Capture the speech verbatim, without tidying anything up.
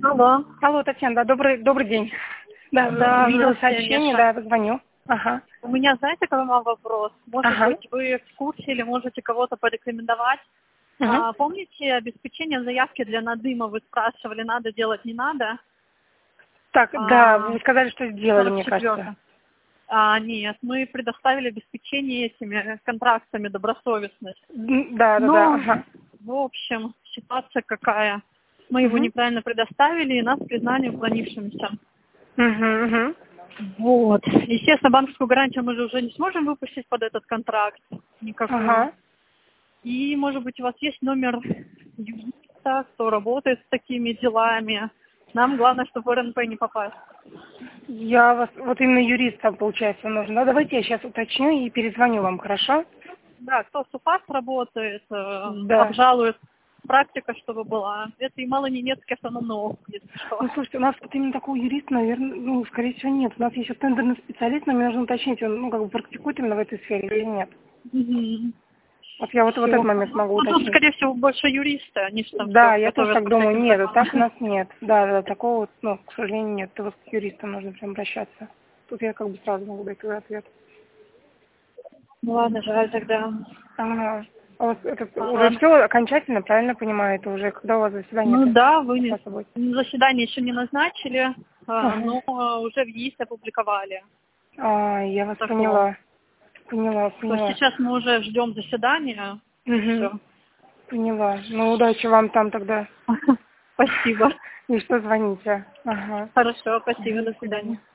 Алло. Алло, Татьяна, да, добрый, добрый день. Да, Да, видела здравствуйте, сообщение, Миша. да, звоню. Ага. У меня, знаете, какой вам вопрос? Может Ага. быть, вы в курсе или можете кого-то порекомендовать? Угу. А, помните, обеспечение заявки для надыма вы спрашивали, надо делать, не надо? Так, да, А, вы сказали, что сделали, сорок мне кажется. четвёртое. А, нет, мы предоставили обеспечение этими контрактами добросовестность. М, Да, да, да, Но, ага. в общем, ситуация какая? Мы его Угу. неправильно предоставили, и нас признали уклонившимися. Угу, угу. Вот. Естественно, банковскую гарантию мы же уже не сможем выпустить под этот контракт никакую. Ага. И, может быть, у вас есть номер юриста, кто работает с такими делами. Нам главное, чтобы в эр эн пэ не попасть. Я вас, вот именно юристом, получается, нужно. Ну, давайте я сейчас уточню и перезвоню вам, хорошо? Да, кто с УФАС работает, э, Да. обжалует, практика, чтобы была. Это и Ямало-Ненецкий автономный округ, если что. Ну, слушайте, у нас вот именно такого юриста, наверное, ну, скорее всего, нет. У нас есть вот тендерный специалист, но мне нужно уточнить, он, ну, как бы практикует именно в этой сфере или нет. Угу. Вот я вот в этот Все. момент могу Ну, тут, уточнить. скорее всего, больше юристы, они же там Да, все я тоже готовят так по думаю. всяким Нет, вот так у законам. нас нет. Да, да, такого, вот, ну, к сожалению, нет. Это вот к юристам нужно прям обращаться. Тут я как бы сразу могу дать твой ответ. Ну ладно, жаль тогда. Ага. А вот это уже Ага. все окончательно, правильно понимаю? Это уже когда у вас Ну заседание-то? да, вы не- Сейчас будет. заседание еще не назначили, а, Ага. но а, уже в ЕИС опубликовали. А, я вас Протокол. поняла. Поняла, То есть поняла. сейчас мы уже ждем заседания, и Угу. все. Поняла. Ну, удачи вам там тогда. Спасибо. И что звоните. Ага. Хорошо, спасибо, Мгм, до до свидания. свидания.